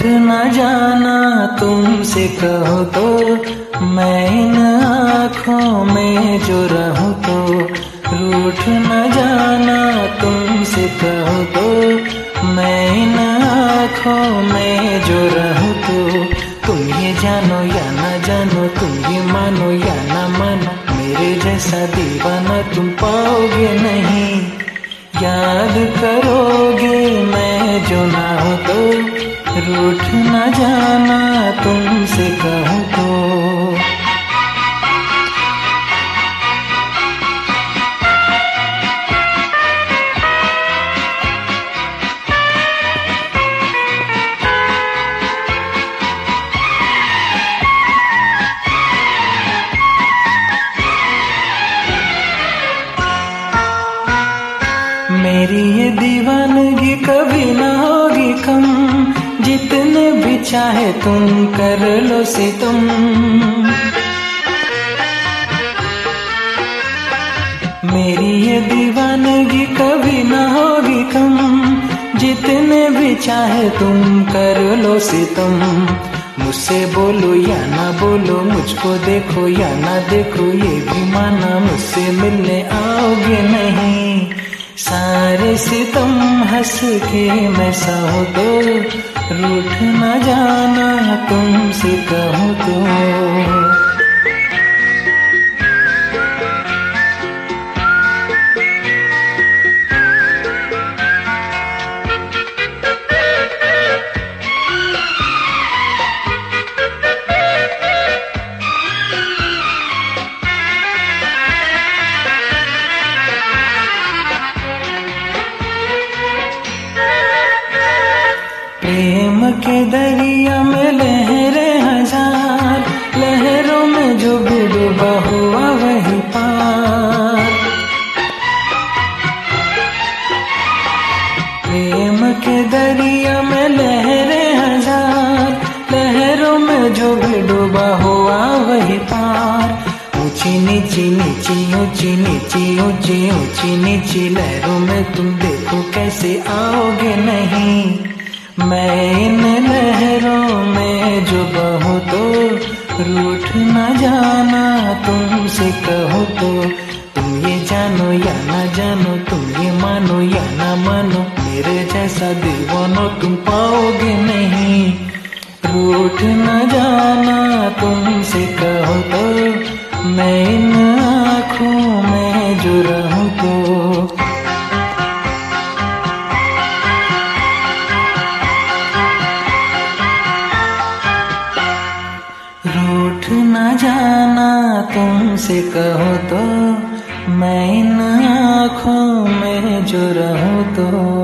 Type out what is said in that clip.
न जाना तुमसे कहो तो, मैं इन आँखों में जो रहूं तो। रूठ न जाना तुमसे कहो तो, मैं इन आँखों में जो रहूं तो। तुम ये जानो या न जानो, तुम ये मानो या न मानो, मेरे जैसा दीवाना तुम पाओगे नहीं। याद करोगे मैं जो ना हो तो, रूठ न जाना तुमसे कहूँ तो। मेरी ये दीवानगी कभी ना होगी कम, जितने भी चाहे तुम कर लो सितम। मेरी ये दीवानगी कभी ना होगी कम, जितने भी चाहे तुम कर लो सितम। मुझसे बोलो या ना बोलो, मुझको देखो या ना देखो, ये भी माना मुझसे मिलने आओगे नहीं। सारे सितम हंस के मैं सहूं तो, रूठ न जाना तुमसे कहूँ तो। प्रेम के दरिया में लहरें हजार, लहरों में जो भी डूबा हुआ वही पार। प्रेम के दरिया में लहरें हजार, लहरों में जो भी डूबा हुआ वही पार। ऊंची नीची नीची ऊंची नीची ऊंची ऊंची नीची लहरों में तुम देखो कैसे आओगे नहीं। मैं इन लहरों में जो बहूं तो, रूठ न जाना तुमसे कहूँ तो। तुम ये जानो या न जानो, तुम ये मानो या न मानो, मेरे जैसा दीवाना तुम पाओगे नहीं। रूठ न जाना तुमसे कहूँ तो, मैं इन आँखों में जो रहूं तो। रूठ न जाना तुमसे कहो तो, मैं इन आँखों में जो रहूं तो।